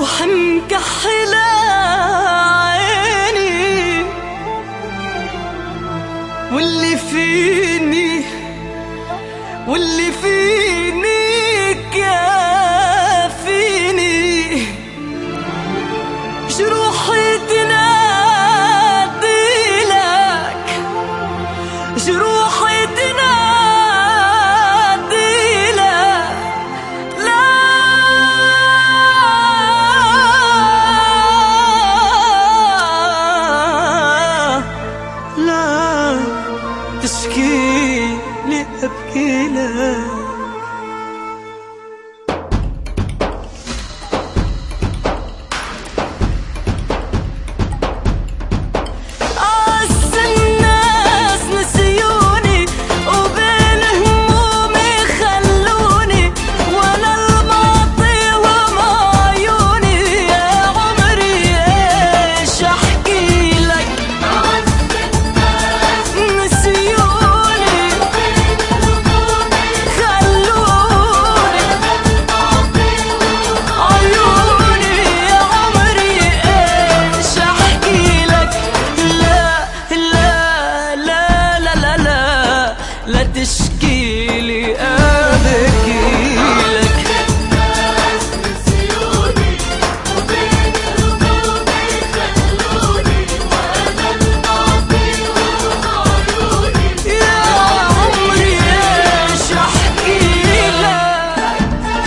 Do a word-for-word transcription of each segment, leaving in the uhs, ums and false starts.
روحي مكحلة عيني، واللي فيني واللي فيني كافيني، جروحي تنادي لك، جروحي تنادي لك، لا لا تشكي لي أبكي لك. لا تشكي لي أبكي لك. الناس نسيوني وبين همومي خلوني، وأنا الماضي وعيوني يا عمري إيش أحكي لك.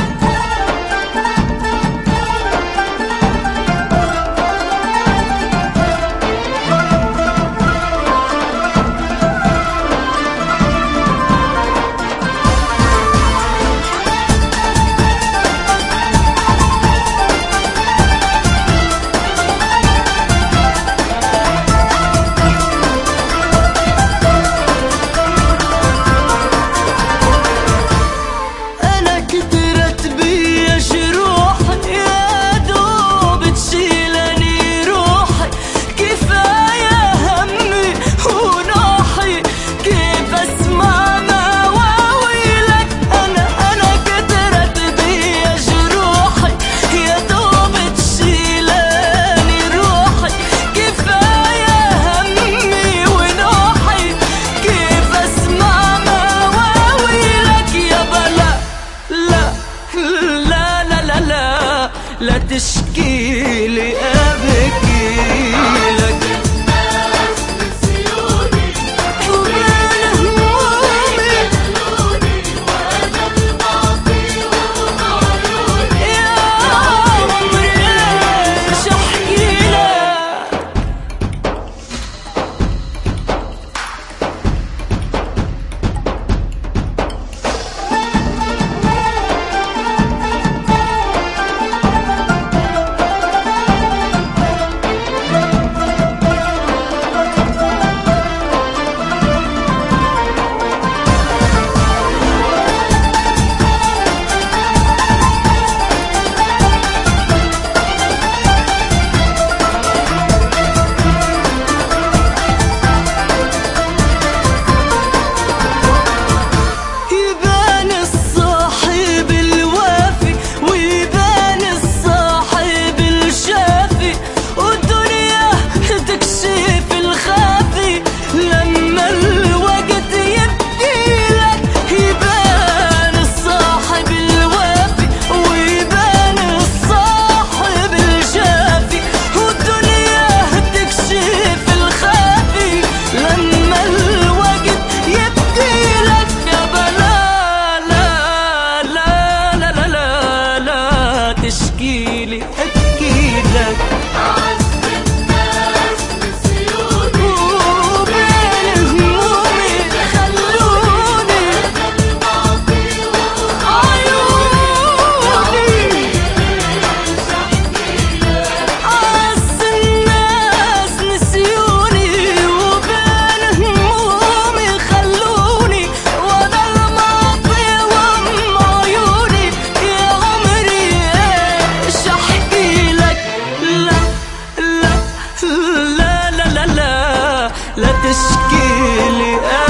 لا تشكي لي أبكي لك. الناس نسيوني وبين همومي خلوني، وأنا الماضي وعيوني يا عمري إيش أحكي لك. تشكي لي أبكي لك. أعز الناس نسيوني وبين همومي خلوني، وأنا الماضي عيوني إيش أحكي لك. أعز الناس نسيوني وبين همومي خلوني، وأنا الماضي وأم عيوني يا عمري إيش أحكي لك. لا لا لا لا لا لا لا تشكي لي